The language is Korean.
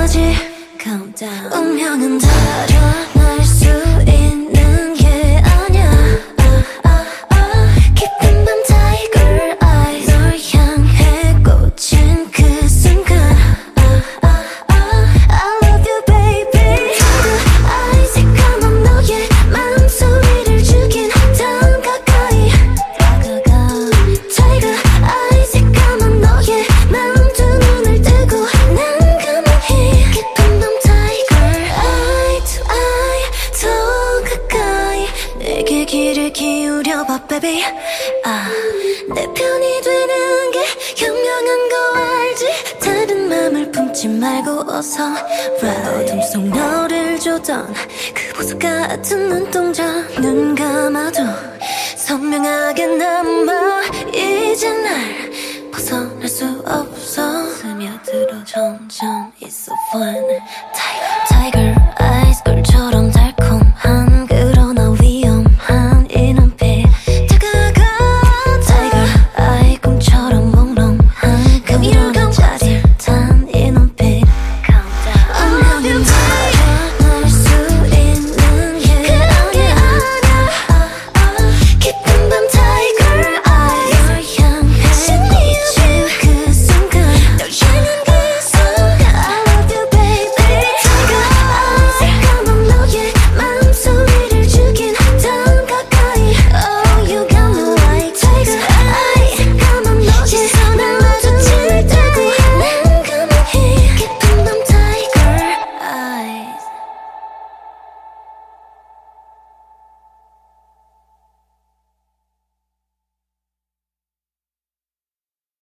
때까지 countdown. 운명은 달아날 수 있는 게 아냐. 깊은 밤 tiger eyes 널 향해 꽂힌 그 순간 I love you baby. tiger eyes 새까만 너의 마음소리를 죽인 더 가까이 다가가. tiger eyes 새까만 너의 마음 두 눈을 뜨고 난 가만히 깊은 밤 tiger eye to eye 더 가까이 내게 귀를 기울여봐 baby. 내 편이 되는 게 현명한 거 알지. 다른 맘을 품지 말고 어서 right. 어둠 속 너를 조던 그 보석 같은 눈동자 눈 감아도 선명하게 남아. 이제 날 벗어날 수 없어. 스며들어 점점 It's so fun tiger.